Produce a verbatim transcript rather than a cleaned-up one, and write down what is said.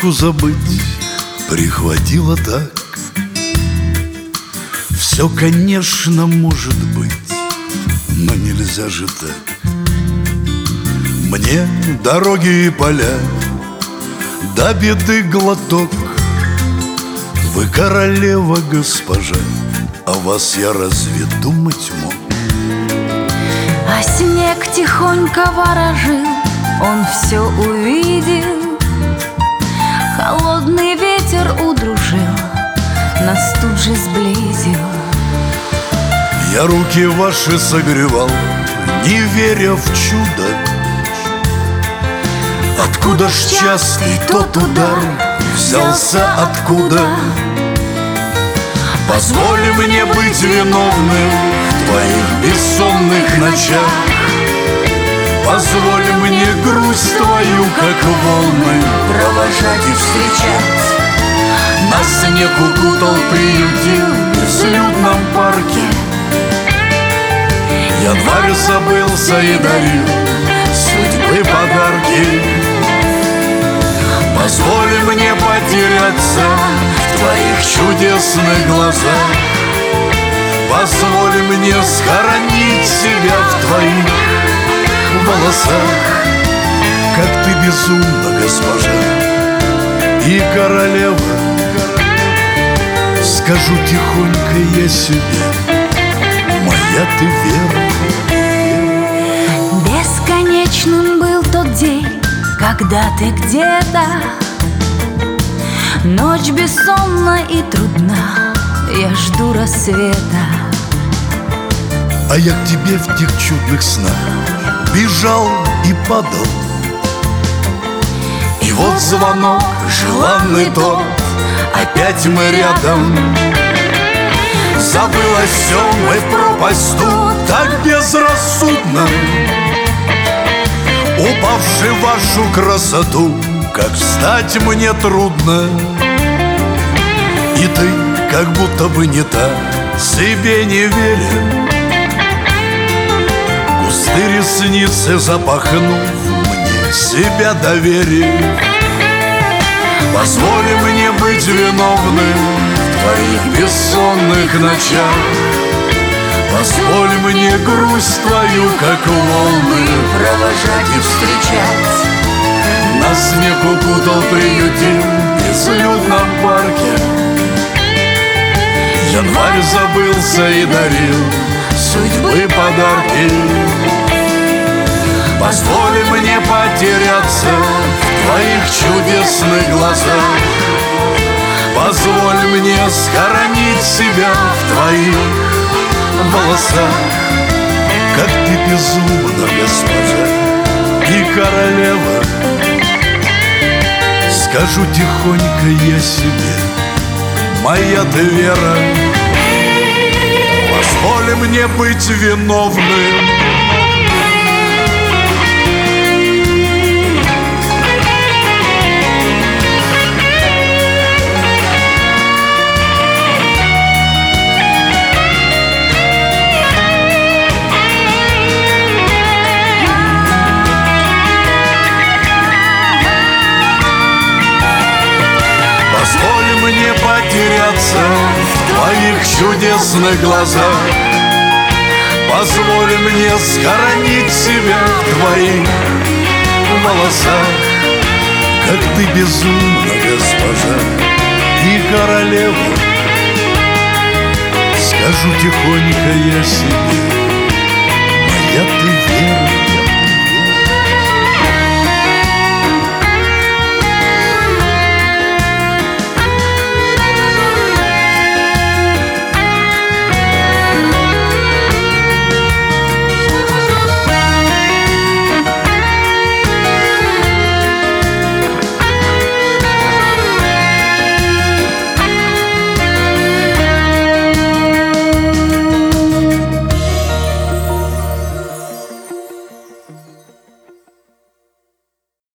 девушку забыть прихватило так. Все, конечно, может быть, но нельзя же так. Мне дороги и поля, до беды глоток. Вы королева, госпожа, о вас я разве думать мог? А снег тихонько ворожил, он все увидел. Холодный ветер удружил, нас тут же сблизил. Я руки ваши согревал, не веря в чудо. Откуда ж частый тот удар взялся, откуда? Позволь мне быть виновным в твоих бессонных ночах. Позволь мне грусть твою, как волны, провожать и встречать. Нас снег укутал, приютил в безлюдном парке. Январь забылся и дарил судьбы подарки. Позволь мне потеряться в твоих чудесных глазах. Позволь мне схоронить себя в твоих волосах. Как ты безумна, госпожа и королева, скажу тихонько я себе, моя ты вера. Бесконечным был тот день, когда ты где-то. Ночь бессонна и трудна, я жду рассвета. А я к тебе в тех чудных снах бежал и падал. И вот звонок, желанный тот, опять мы рядом. Забылось все, мы в пропасть тут, так безрассудно. Упавши в вашу красоту, как встать мне трудно. И ты, как будто бы не та, себе не веря, густые ресницы запахнув, мне себя доверив. Позволь мне быть виновным в твоих бессонных ночах. Позволь мне грусть твою, как волны, провожать и встречать. Нас снег укутал, приютил в безлюдном парке. Январь забылся и дарил судьбы подарки. Позволь мне потеряться в твоих чудесных глазах. Позволь мне схоронить себя в твоих волосах. Как ты безумна, госпожа и королева, скажу тихонько я себе, моя ты вера. Позволь мне быть виновным. Позволь мне потеряться в твоих чудесных глазах. Позволь мне схоронить себя в твоих волосах. Как ты безумна, госпожа и королева, скажу тихонько я себе, моя ты вера.